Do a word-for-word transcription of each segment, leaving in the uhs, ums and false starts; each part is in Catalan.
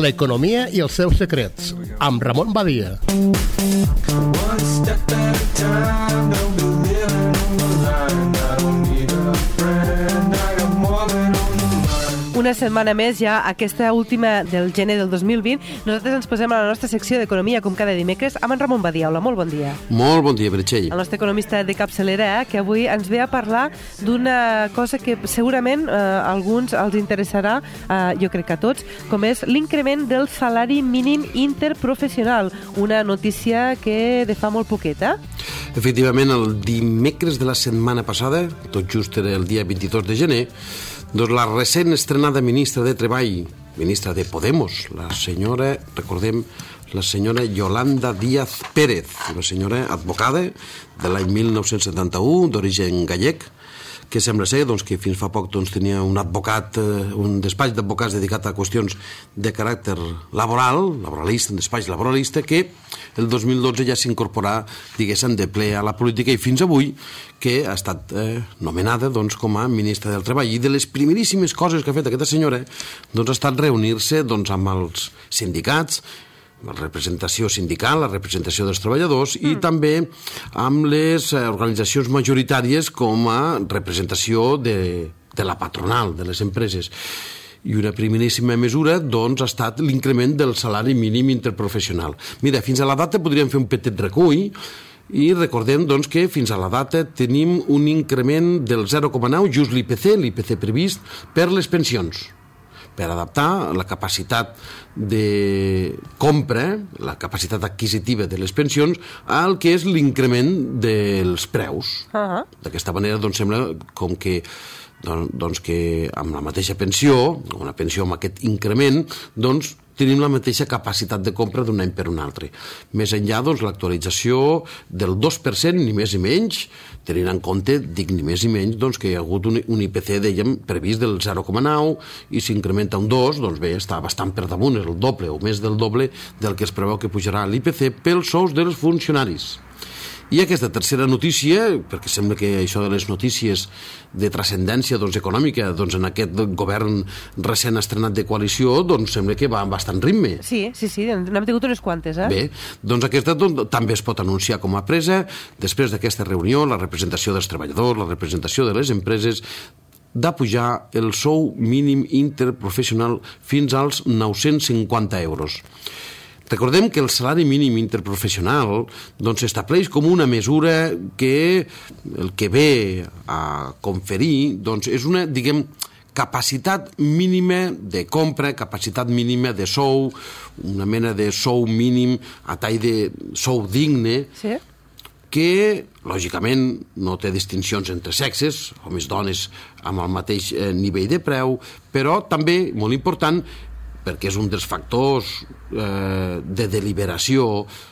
l'economia i els seus secrets, amb Ramon Badia. Una setmana més, ja aquesta última del gener del dos mil vint, nosaltres ens posem a la nostra secció d'Economia, com cada dimecres, amb en Ramon Badia. Hola, molt bon dia. Molt bon dia, Meritxell. El nostre economista de capçalera, eh, que avui ens ve a parlar d'una cosa que segurament eh, a alguns els interessarà, eh, jo crec que a tots, com és l'increment del salari mínim interprofessional. Una notícia que de fa molt poquet, eh? Efectivament, el dimecres de la setmana passada, tot just era el dia vint-i-dos de gener, doncs la recent estrenada ministra de Treball, ministra de Podemos, la senyora, recordem, la senyora Yolanda Díaz Pérez, una senyora advocada de l'any mil nou-cents setanta-u, d'origen gallec, que sembla ser doncs, que fins fa poc doncs, tenia un advocat, un despatx d'advocats dedicat a qüestions de caràcter laboral, laboralista, un despatx laboralista, que el dos mil dotze ja s'incorporà, diguéssim, de ple a la política i fins avui que ha estat eh, nomenada doncs, com a ministra del Treball. I de les primeríssimes coses que ha fet aquesta senyora doncs, ha estat reunir-se doncs, amb els sindicats, la representació sindical, la representació dels treballadors mm. i també amb les organitzacions majoritàries com a representació de, de la patronal, de les empreses. I una primeríssima mesura doncs, ha estat l'increment del salari mínim interprofessional. Mira, fins a la data podríem fer un petit recull i recordem doncs, que fins a la data tenim un increment del zero coma nou, just l'I P C, l'I P C previst per les pensions, per adaptar la capacitat de compra, la capacitat adquisitiva de les pensions al que és l'increment dels preus. Uh-huh. D'aquesta manera doncs, sembla com que doncs, doncs que amb la mateixa pensió, una pensió amb aquest increment, doncs tenim la mateixa capacitat de compra d'un any per un altre. Més enllà, doncs, l'actualització del dos per cent, ni més ni menys, tenint en compte, dic ni més ni menys, doncs, que hi ha hagut un, un I P C, dèiem, previst del zero coma nou i s'incrementa un dos, doncs bé, està bastant per damunt, és el doble o més del doble del que es preveu que pujarà l'I P C pels sous dels funcionaris. I aquesta tercera notícia, perquè sembla que això de les notícies de transcendència doncs, econòmica doncs, en aquest govern recent estrenat de coalició doncs, sembla que va amb bastant ritme. Sí, sí, sí, n'hem tingut unes quantes. Eh? Bé, doncs aquesta doncs, també es pot anunciar com a presa després d'aquesta reunió, la representació dels treballadors, la representació de les empreses, de pujar el sou mínim interprofessional fins als nou-cents cinquanta euros. Recordem que el salari mínim interprofessional doncs, s'estableix com una mesura que el que ve a conferir doncs, és una, diguem, capacitat mínima de compra, capacitat mínima de sou, una mena de sou mínim a tall de sou digne, sí, que, lògicament, no té distincions entre sexes, homes i dones amb el mateix nivell de preu, però també, molt important, perquè és un dels factors eh, de deliberació,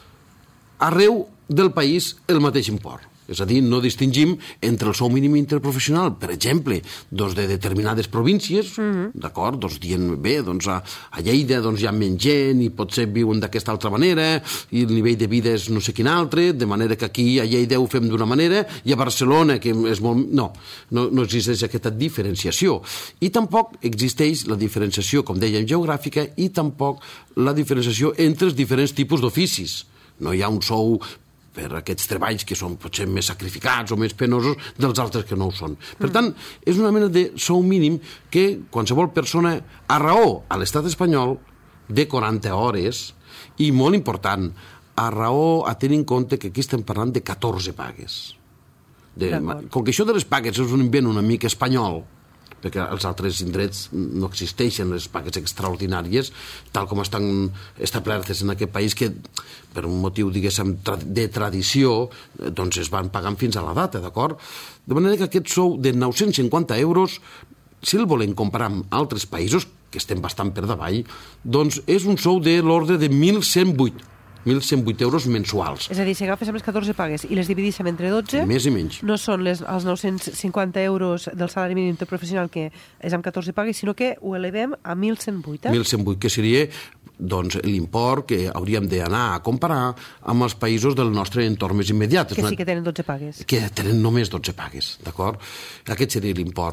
arreu del país el mateix import. És a dir, no distingim entre el sou mínim interprofessional, per exemple, doncs de determinades províncies, mm-hmm. d'acord, doncs dient, bé, doncs a, a Lleida doncs hi ha menys gent i potser viuen d'aquesta altra manera i el nivell de vida és no sé quin altre, de manera que aquí a Lleida ho fem d'una manera i a Barcelona, que és molt... No, no, no existeix aquesta diferenciació. I tampoc existeix la diferenciació, com dèiem, geogràfica i tampoc la diferenciació entre els diferents tipus d'oficis. No hi ha un sou per aquests treballs que són potser més sacrificats o més penosos dels altres que no ho són. Per tant, és una mena de sou mínim que qualsevol persona a raó a l'estat espanyol de quaranta hores i, molt important, a raó a tenir en compte que aquí estem parlant de catorze pagues. De, com que això de les pagues és un invent una mica espanyol, perquè els altres indrets no existeixen les pagues extraordinàries tal com estan establertes en aquest país, que per un motiu, diguéssim, de tradició doncs es van pagant fins a la data, d'acord? De manera que aquest sou de nou-cents cinquanta euros, si el volem comparar amb altres països, que estem bastant per davall, doncs és un sou de l'ordre de mil cent vuit mil cent vuit euros mensuals. És a dir, si agafes les catorze pagues i les dividíssim entre dotze, més i menys. No són les, els nou-cents cinquanta euros del salari mínim interprofessional que és amb catorze pagues, sinó que ho elevem a mil cent vuit. Eh? mil cent vuit, que seria doncs, l'import que hauríem d'anar a comparar amb els països del nostre entorn més immediat. Que sí que tenen dotze pagues. Que tenen només dotze pagues, d'acord? Aquest seria l'import.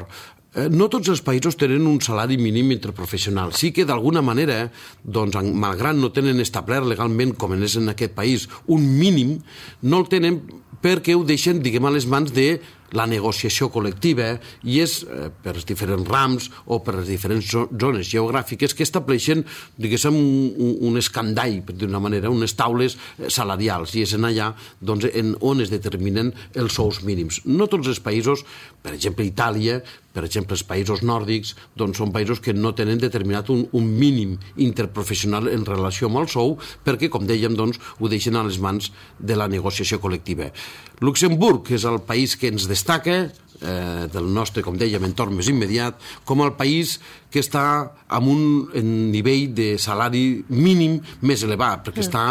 no tots els països tenen un salari mínim interprofessional. Sí que d'alguna manera, doncs, malgrat no tenen establert legalment, com és en aquest país, un mínim, no el tenen perquè ho deixen, diguem, a les mans de la negociació col·lectiva i és eh, per els diferents rams o per les diferents zones geogràfiques que estableixen, diguéssim, un, un escandall, per dir-ho d'una manera, unes taules salarials, i és en allà doncs, en on es determinen els sous mínims. No tots els països, per exemple Itàlia, per exemple els països nòrdics, doncs són països que no tenen determinat un, un mínim interprofessional en relació amb el sou, perquè, com dèiem, doncs, ho deixen a les mans de la negociació col·lectiva. Luxemburg, que és el país que ens destaca eh, del nostre, com dèiem, entorn més immediat, com el país que està amb un nivell de salari mínim més elevat, perquè està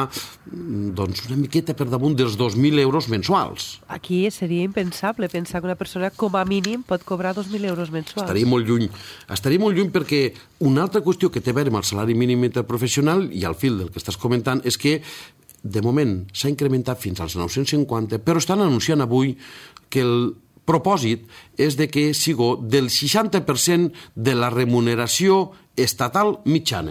doncs, una miqueta per damunt dels dos mil euros mensuals. Aquí seria impensable pensar que una persona com a mínim pot cobrar dos mil euros mensuals. Estaria molt lluny. Estaria molt lluny perquè una altra qüestió que té a veure amb el salari mínim interprofessional, i al fil del que estàs comentant, és que de moment s'ha incrementat fins als nou-cents cinquanta, però estan anunciant avui que el propòsit és de que sigui del seixanta per cent de la remuneració estatal mitjana.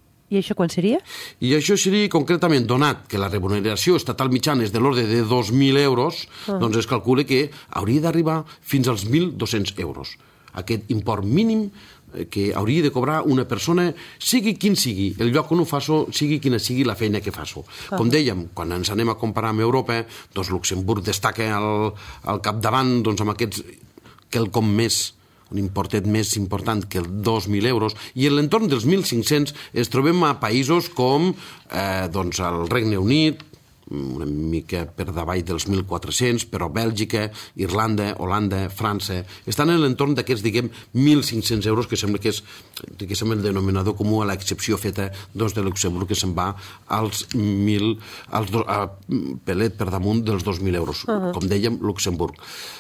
I això quan seria? I això seria concretament, donat que la remuneració estatal mitjana és de l'ordre de dos mil euros, ah. doncs es calcula que hauria d'arribar fins als mil dos-cents euros. Aquest import mínim que hauria de cobrar una persona, sigui quin sigui, el lloc on ho faço, sigui quina sigui la feina que faço. Ah. Com dèiem, quan ens anem a comparar amb Europa, doncs Luxemburg destaca al, al capdavant doncs, amb aquests quelcom més, un importet més important que el dos mil euros, i en l'entorn dels mil cinc-cents es trobem a països com eh, doncs el Regne Unit, una mica per davall dels mil quatre-cents, però Bèlgica, Irlanda, Holanda, França, estan en l'entorn d'aquests, diguem, mil cinc-cents euros, que sembla que és, diguéssim, el denominador comú a l'excepció feta doncs, de Luxemburg, que se'n va als mil, als do, a, pelet per damunt dels dos mil euros, uh-huh. com dèiem, Luxemburg.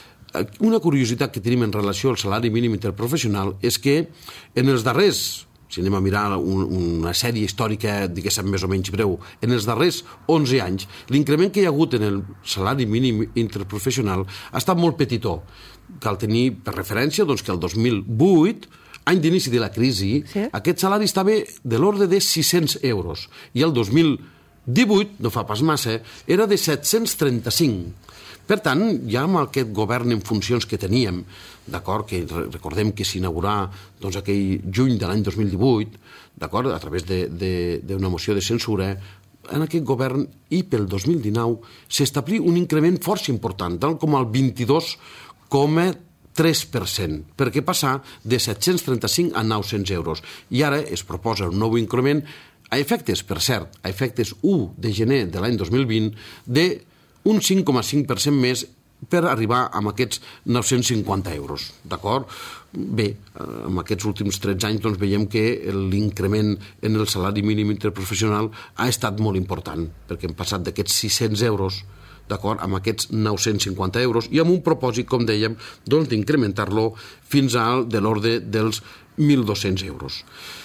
Una curiositat que tenim en relació al salari mínim interprofessional és que en els darrers, si anem a mirar un, una sèrie històrica, diguéssim, més o menys breu, en els darrers onze anys, l'increment que hi ha hagut en el salari mínim interprofessional ha estat molt petitó. Cal tenir per referència doncs, que el dos mil vuit, any d'inici de la crisi, sí? Aquest salari estava de l'ordre de sis-cents euros, i el dos mil divuit, no fa pas massa, era de set-cents trenta-cinc. Per tant, ja amb aquest govern en funcions que teníem, d'acord, que recordem que s'inaugurà doncs, aquell juny de l'any dos mil divuit, d'acord, a través d'una moció de censura, en aquest govern i pel dos mil dinou s'establí un increment força important, tal com el vint-i-dos coma tres per cent, perquè passar de set-cents trenta-cinc a nou-cents euros. I ara es proposa un nou increment a efectes, per cert, a efectes u de gener de l'any dos mil vint, de un cinc coma cinc per cent més per arribar a aquests nou-cents cinquanta euros, d'acord? Bé, en aquests últims tretze anys doncs, veiem que l'increment en el salari mínim interprofessional ha estat molt important, perquè hem passat d'aquests sis-cents euros, d'acord, amb aquests nou-cents cinquanta euros, i amb un propòsit, com dèiem, doncs, d'incrementar-lo fins al de l'ordre dels mil dos-cents euros.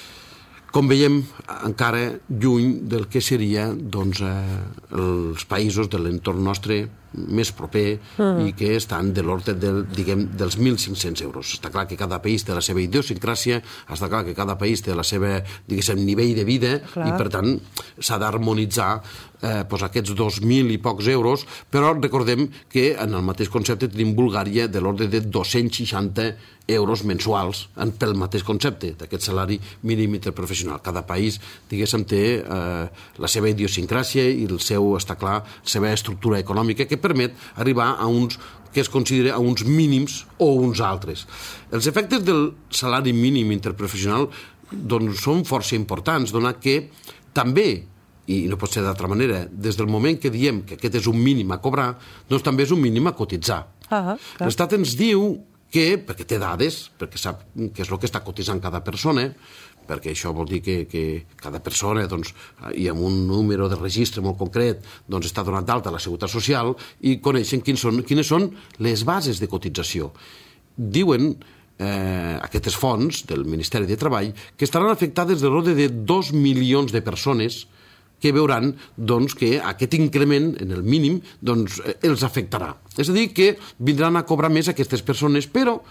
Com veiem, encara lluny del que seria doncs, eh, els països de l'entorn nostre més proper uh-huh. i que estan de l'ordre del, diguem, dels mil cinc-cents euros. Està clar que cada país té la seva idiosincràsia, està clar que cada país té la seva, diguéssim, nivell de vida, clar. I per tant s'ha d'harmonitzar eh, doncs aquests dos mil i pocs euros, però recordem que en el mateix concepte tenim Bulgària de l'ordre de dos-cents seixanta euros mensuals en, pel mateix concepte d'aquest salari mínim interprofessional. Cada país, diguéssim, té eh, la seva idiosincràsia i el seu, està clar, la seva estructura econòmica que permet arribar a uns que es considera a uns mínims o uns altres. Els efectes del salari mínim interprofessional doncs, són força importants, donat que també, i no pot ser d'altra manera, des del moment que diem que aquest és un mínim a cobrar, doncs també és un mínim a cotitzar. Uh-huh, L'Estat ens diu que, perquè té dades, perquè sap què és el que està cotitzant cada persona, perquè això vol dir que, que cada persona doncs, i amb un número de registre molt concret doncs, està donat d'alta a la Seguretat Social i coneixen quins són, quines són les bases de cotització. Diuen eh, aquestes fonts del Ministeri de Treball que estaran afectades de l'ordre de dos milions de persones que veuran doncs, que aquest increment en el mínim doncs, els afectarà. És a dir, que vindran a cobrar més aquestes persones, però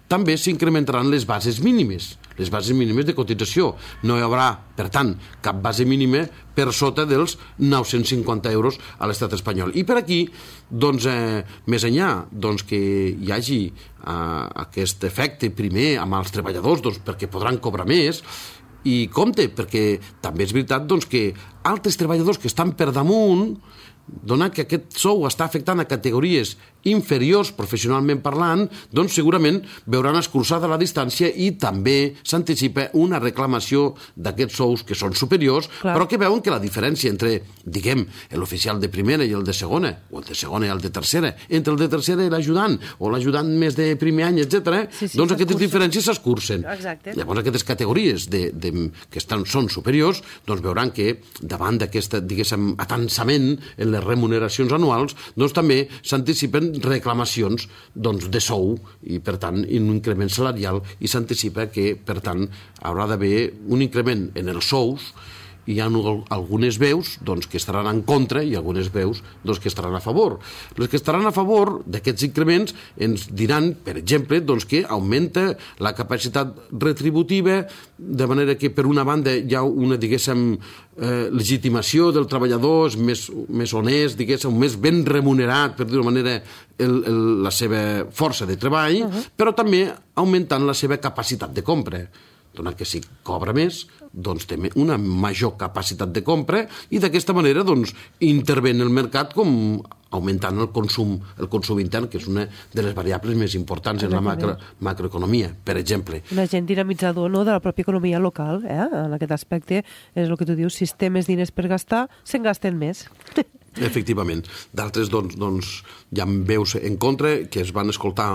també s'incrementaran les bases mínimes, les bases mínimes de cotització. No hi haurà, per tant, cap base mínima per sota dels nou-cents cinquanta euros a l'estat espanyol. I per aquí, doncs, eh, més enllà doncs, que hi hagi eh, aquest efecte primer amb els treballadors, doncs, perquè podran cobrar més, i compte, perquè també és veritat doncs, que altres treballadors que estan per damunt, donat que aquest sou està afectant a categories inferiors professionalment parlant, doncs segurament veuran escurçada la distància i també s'anticipa una reclamació d'aquests sous que són superiors, clar, però que veuen que la diferència entre, diguem, l'oficial de primera i el de segona, o el de segona i el de tercera, entre el de tercera i l'ajudant, o l'ajudant més de primer any, etcètera, sí, sí, doncs aquestes diferències s'escurcen. Exacte. Llavors aquestes categories de, de, que estan, són superiors, doncs veuran que davant d'aquest, diguéssim, atansament en les remuneracions anuals, doncs també s'anticipen reclamacions doncs, de sou i, per tant, un increment salarial i s'anticipa que, per tant, haurà d'haver un increment en els sous. Hi ha algunes veus doncs, que estaran en contra i algunes veus doncs, que estaran a favor. Les que estaran a favor d'aquests increments ens diran, per exemple, doncs, que augmenta la capacitat retributiva, de manera que, per una banda, hi ha una, diguéssim, eh, legitimació del treballador, més, més honest, diguéssim, més ben remunerat, per dir-ho manera, el, el, la seva força de treball, uh-huh. però també augmentant la seva capacitat de compra. Donat que si cobra més, doncs té una major capacitat de compra i d'aquesta manera doncs, interven el mercat com augmentant el consum, el consum intern, que és una de les variables més importants en la macro, macroeconomia, per exemple. Un agent dinamitzador, no?, de la pròpia economia local, eh? En aquest aspecte, és el que tu dius, si es té més diners per gastar, se'n gasten més. Efectivament. D'altres, doncs, doncs, hi ha veus en contra que es van escoltar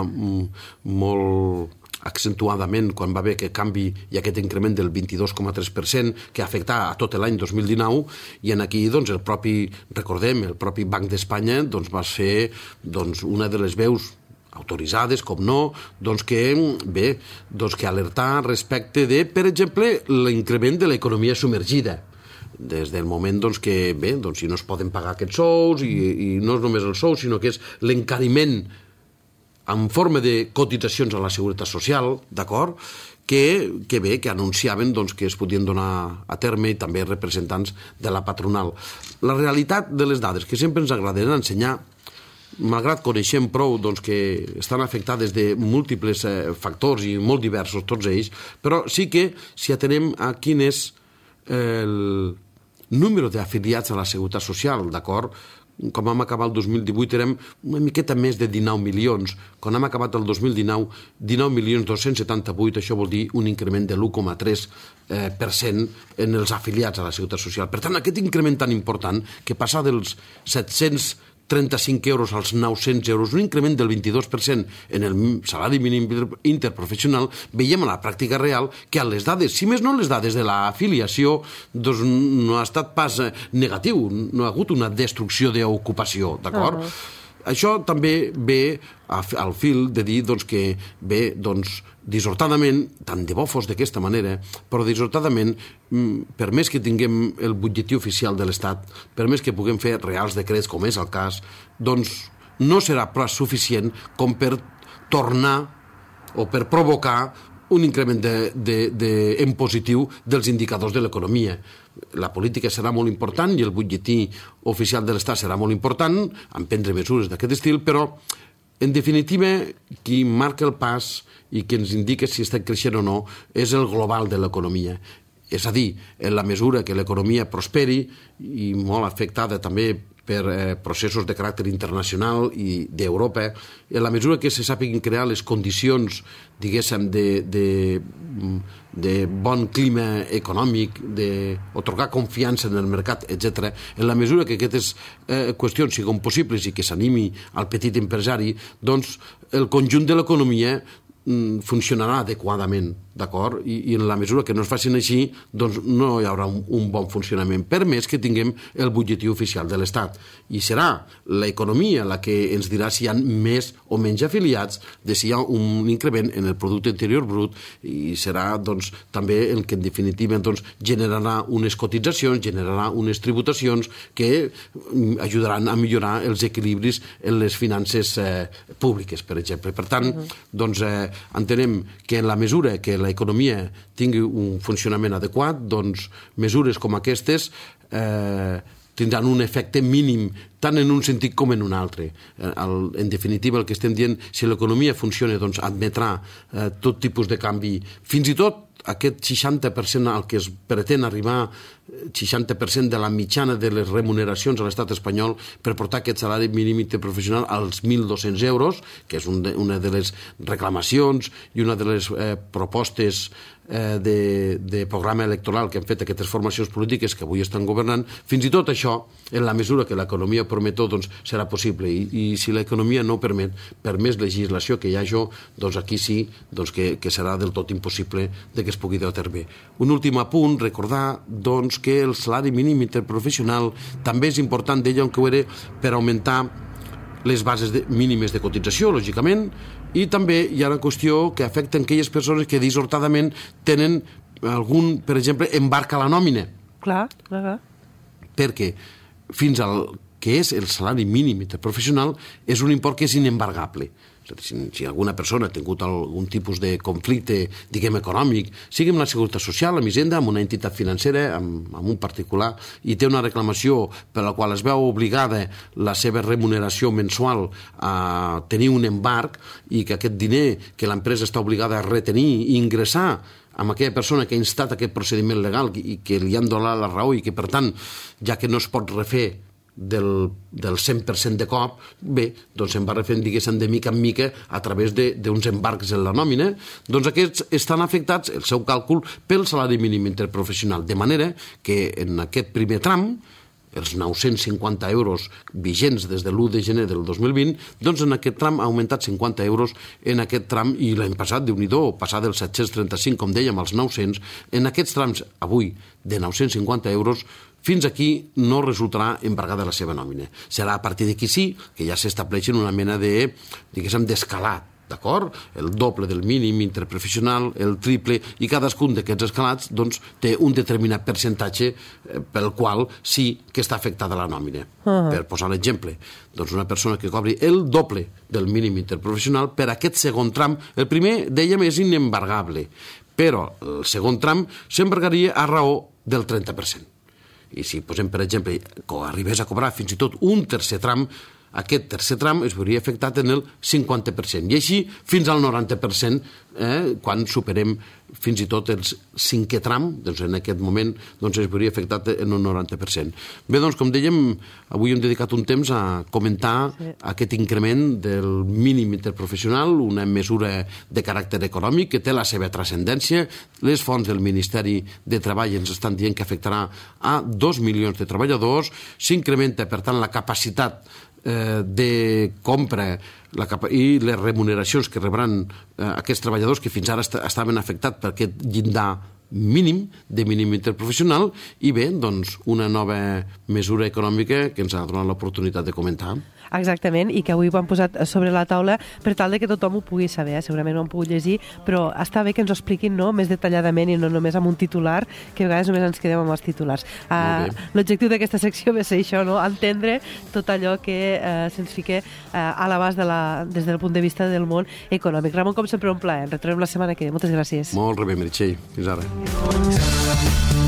molt accentuadament quan va haver aquest canvi i aquest increment del vint-i-dos coma tres per cent que afectà a tot l'any dos mil dinou, i en aquí doncs, el propi, recordem, el propi Banc d'Espanya doncs, va ser doncs, una de les veus autoritzades, com no, doncs que, bé, doncs que alertar respecte de, per exemple, l'increment de l'economia submergida. Des del moment doncs, que, bé, doncs, si no es poden pagar aquests sous, i, i no és només els sous, sinó que és l'encariment en forma de cotitzacions a la Seguretat Social, d'acord?, que, que bé, que anunciaven doncs, que es podien donar a terme i també representants de la patronal. La realitat de les dades, que sempre ens agradaria ensenyar, malgrat coneixem prou doncs, que estan afectades de múltiples eh, factors i molt diversos tots ells, però sí que si atenem a quin és el número d'afiliats a la Seguretat Social, d'acord?, com hem acabat el dos mil divuit érem una miqueta més de dinou milions, quan hem acabat el dos mil dinou, dinou milions dos-cents setanta-vuit, això vol dir un increment de l'u coma tres per cent en els afiliats a la Seguretat Social. Per tant, aquest increment tan important, que passa dels set-cents trenta-cinc euros als nou-cents euros, un increment del vint-i-dos per cent en el salari mínim interprofessional, veiem a la pràctica real que a les dades, si més no les dades de l'afiliació, doncs no ha estat pas negatiu, no ha hagut una destrucció d'ocupació, d'acord? Uh-huh. Això també ve al fil de dir doncs, que bé, doncs, dissortadament, tant de bo fos d'aquesta manera, però dissortadament, per més que tinguem el butlletí oficial de l'Estat, per més que puguem fer reals decrets, com és el cas, doncs no serà prou suficient com per tornar o per provocar un increment de, de, de, en positiu dels indicadors de l'economia. La política serà molt important i el butlletí oficial de l'Estat serà molt important en prendre mesures d'aquest estil, però en definitiva qui marca el pas i qui ens indica si està creixent o no és el global de l'economia. És a dir, en la mesura que l'economia prosperi, i molt afectada també per eh, processos de caràcter internacional i d'Europa, en la mesura que se sàpiguen crear les condicions, diguéssim, de, de, de bon clima econòmic, d'atorgar confiança en el mercat, etcètera, en la mesura que aquestes eh, qüestions siguin possibles i que s'animi al petit empresari, doncs el conjunt de l'economia funcionarà adequadament, d'acord? I, I en la mesura que no es facin així, doncs no hi haurà un, un bon funcionament, per més que tinguem el butlletí oficial de l'Estat. I serà l'economia la que ens dirà si hi ha més o menys afiliats, de si hi ha un increment en el producte interior brut, i serà doncs, també el que en definitiva doncs, generarà unes cotitzacions, generarà unes tributacions que ajudaran a millorar els equilibris en les finances eh, públiques, per exemple. Per tant, uh-huh. doncs, eh, entenem que en la mesura que l'economia tingui un funcionament adequat, doncs mesures com aquestes eh, tindran un efecte mínim tant en un sentit com en un altre. El, en definitiva, el que estem dient, si l'economia funciona, doncs admetrà eh, tot tipus de canvi. Fins i tot aquest seixanta per cent al que es pretén arribar, seixanta per cent de la mitjana de les remuneracions a l'estat espanyol per portar aquest salari mínim interprofessional als mil dos-cents euros, que és un de, una de les reclamacions i una de les eh, propostes eh, de, de programa electoral que han fet aquestes formacions polítiques que avui estan governant. Fins i tot això, en la mesura que l'economia prometó, doncs serà possible. I, i si l'economia no permet, per més legislació que hi hagi, doncs aquí sí doncs que, que serà del tot impossible de que es pugui dur a terme. Un últim apunt, recordar doncs, que el salari mínim interprofessional també és important, deia que ho era per augmentar les bases de, mínimes de cotització, lògicament, i també hi ha una qüestió que afecta aquelles persones que dissortadament tenen algun, per exemple, embarc a la nòmina. Clar, clar, clar. Perquè fins al que és el salari mínim interprofessional és un import que és inembargable. Si, si alguna persona ha tingut algun tipus de conflicte, diguem, econòmic, sigui amb la Seguretat Social, amb Hisenda, amb una entitat financera, amb, amb un particular, i té una reclamació per la qual es veu obligada la seva remuneració mensual a tenir un embarc i que aquest diner que l'empresa està obligada a retenir i ingressar amb aquella persona que ha instat aquest procediment legal i que li han donat la raó i que, per tant, ja que no es pot refer del, del cent per cent de cop, bé, doncs se'n va refent, diguéssim, de mica en mica a través d'uns embarcs en la nòmina, doncs aquests estan afectats, el seu càlcul, pel salari mínim interprofessional, de manera que en aquest primer tram, els nou-cents cinquanta euros vigents des de l'u de gener del dos mil vint, doncs en aquest tram ha augmentat cinquanta euros en aquest tram, i l'any passat, Déu-n'hi-do, passar dels set-cents trenta-cinc, com dèiem, als nou-cents, en aquests trams, avui, de nou-cents cinquanta euros, fins aquí no resultarà embargada la seva nòmina. Serà a partir d'aquí sí que ja s'estableixen una mena de, diguéssim, d'escalat, d'acord? El doble del mínim interprofessional, el triple, i cadascun d'aquests escalats doncs, té un determinat percentatge pel qual sí que està afectada la nòmina. Uh-huh. Per posar l'exemple, doncs una persona que cobri el doble del mínim interprofessional per aquest segon tram, el primer, dèiem, és inembargable, però el segon tram s'embargaria a raó del trenta per cent. I si posem, per exemple, que arribés a cobrar fins i tot un tercer tram, aquest tercer tram es veuria afectat en el cinquanta per cent, i així fins al noranta per cent, eh, quan superem fins i tot el cinquè tram, doncs en aquest moment doncs es veuria afectat en un noranta per cent. Bé, doncs, com dèiem, avui hem dedicat un temps a comentar sí. aquest increment del mínim interprofessional, una mesura de caràcter econòmic que té la seva transcendència. Les fonts del Ministeri de Treball ens estan dient que afectarà a dos milions de treballadors, s'incrementa, per tant, la capacitat de compra la capa i les remuneracions que rebran eh, aquests treballadors que fins ara est estaven afectats per aquest llindar mínim, de mínim interprofessional, i bé, doncs, una nova mesura econòmica que ens ha donat l'oportunitat de comentar. Exactament, i que avui ho han posat sobre la taula per tal de que tothom ho pugui saber, eh? Segurament ho han pogut llegir, però està bé que ens ho expliquin, no?, més detalladament i no només amb un titular, que a vegades només ens quedem amb els titulars. Uh, L'objectiu d'aquesta secció va ser això, no?, entendre tot allò que uh, se'ns fica uh, a l'abast de la, des del punt de vista del món econòmic. Ramon, com sempre, un plaer. Ens retrobem la setmana que ve. Moltes gràcies. Molt bé, Meritxell. Fins ara.